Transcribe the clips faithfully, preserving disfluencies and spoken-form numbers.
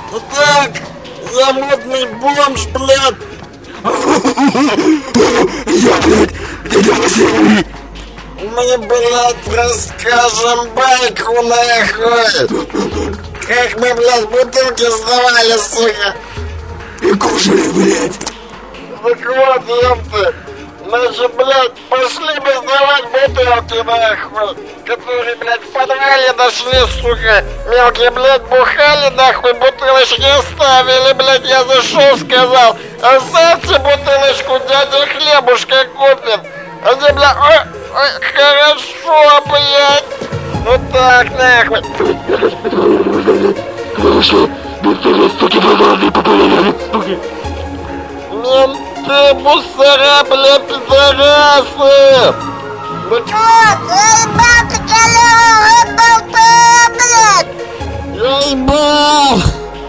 Ну так, я модный бомж, блядь. Я, блядь, где последний? Мы, блядь, расскажем байку, нахуй. Как мы, блядь, бутылки сдавали, сука. И кушали, блядь. Так вот, ёпты. Мы же, блядь, пошли бы сдавать бутылки, нахуй. Которые, блядь, в подвале нашли, сука. Мелкие, блядь, бухали, нахуй, бутылочки оставили, блядь. Я зашел, сказал, оставьте бутылочку, дядя хлебушка купит. Они, блядь, ой, ой, хорошо, блядь. Вот так, нахуй. Хорошо, бутылки, суки, бутылки, бутылки, менты, мусора, блядь, пидорасы. Ну чё? Я ебал, ты колёвый болта, блядь! Я ебал!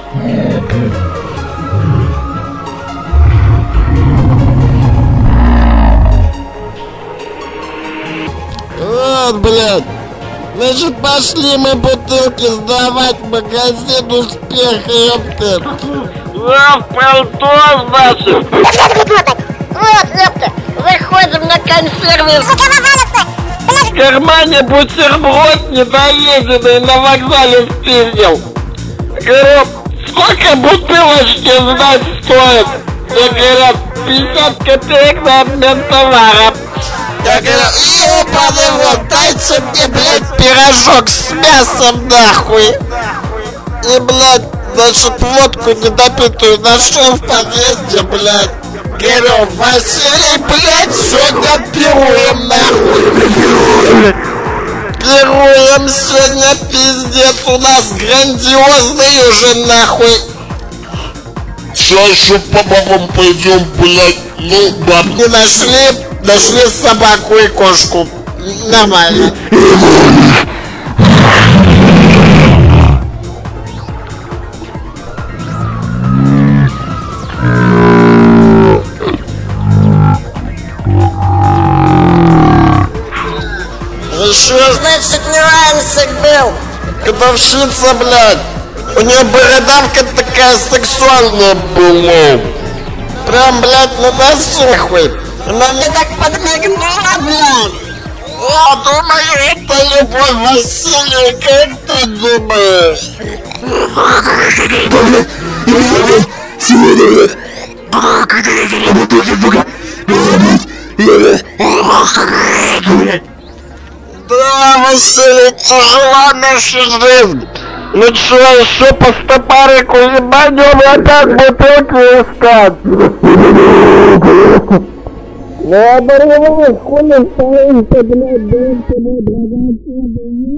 Вот, блядь. Значит, пошли мы бутылки сдавать в магазин «Успех», ёпты. А, в пальто, значит. Вот, ёпта, заходим на консервы. В кармане бутерброд недоеденный на вокзале впиздил. Говорю, сколько бутылочки сдать стоит? Мне говорят, пятьдесят копеек на обмен товара. Я говорю, ебаный вот, дайте мне, блядь, пирожок с мясом, нахуй. И, блядь, значит, водку недопитую нашел в подъезде, блядь. Говорю, Василий, блядь, сегодня пируем, нахуй. Пируем сегодня, пиздец, у нас грандиозный уже, нахуй. Сейчас еще по бабам пойдем, блядь. Ну, баб. Не нашли, нашли собаку и кошку. Нормально. Еще, значит, нюансик был. Годовщица, блядь. У нее бородавка такая сексуальная была. Прям, блядь, на досухуй. Она мне так подмигнула, блядь. Я думаю, это любовь, Василий, как ты думаешь? Да, Василий, тяжела наша жизнь. Ну что, еще по стопарику ебанем и опять бутылки искать? Ну, оборвалось, хули стоим-то, блядь, блядь, блядь, блядь, блядь, блядь.